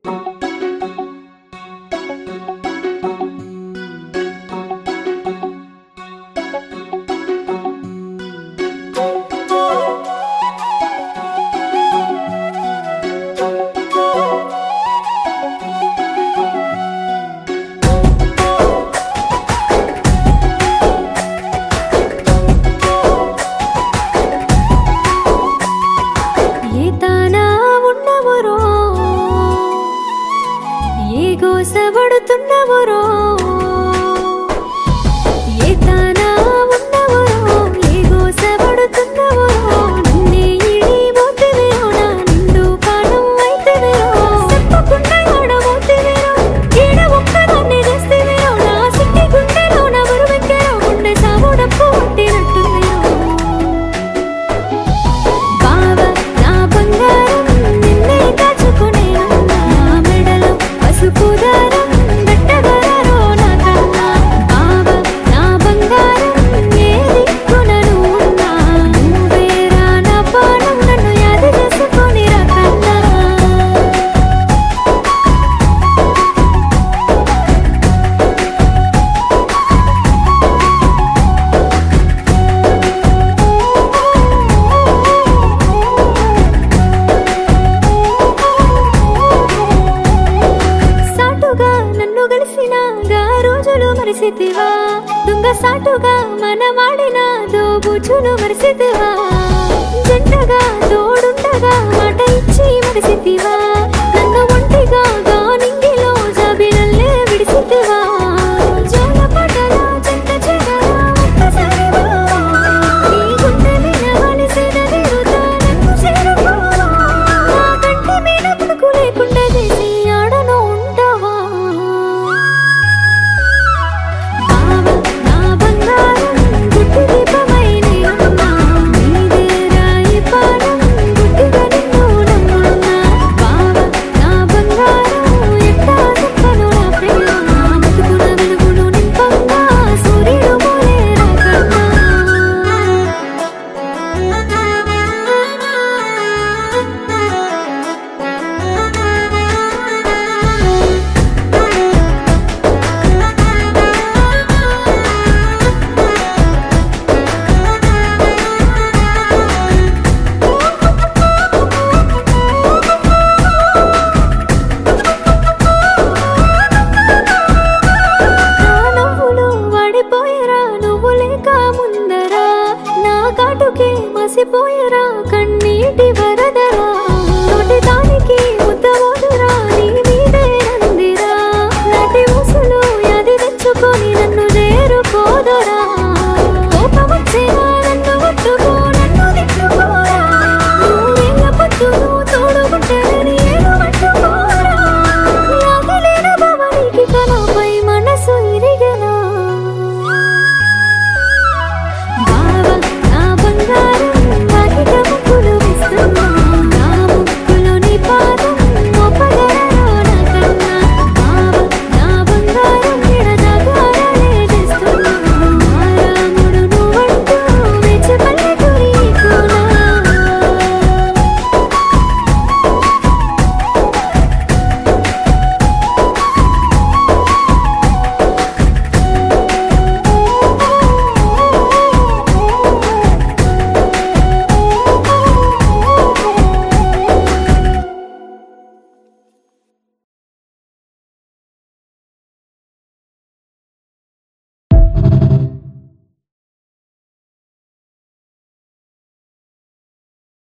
గోసబడుతున్నవరో ఏ తానా ఉన్నవరో ఏ గోసబడుతున్నవరో నిన్నే ఇడి మోతివేరో నా నిండు కాలం అయితేవేరో చెప్పకుండా ఆడమోతివేరో ఈడ ఒక్కదాన్ని చేస్తేవేరో నా సిట్టి గుండెలో నా బరువెక్కేరో గుండె సావుడప్పు కొట్టినట్టువేరో బావ నా బంగారం నిన్నే కాచుకునేను నా మెడలో పసుపు దారం గట్టగరారో నా కన్నా బావ నా బంగారం ఏ దిక్కునను ఉన్నా నువ్వేరా నా పానం నన్ను యాది చేసుకొని రా కన్నా సాటుగా నన్ను గలిసినాగా రోజులు మరిసితివా దొంగ సాటుగా మనమాడిన దోబుచులు మరిసితివా జంటగా తోడుండగా మాట ఇచ్చి మరిసితివా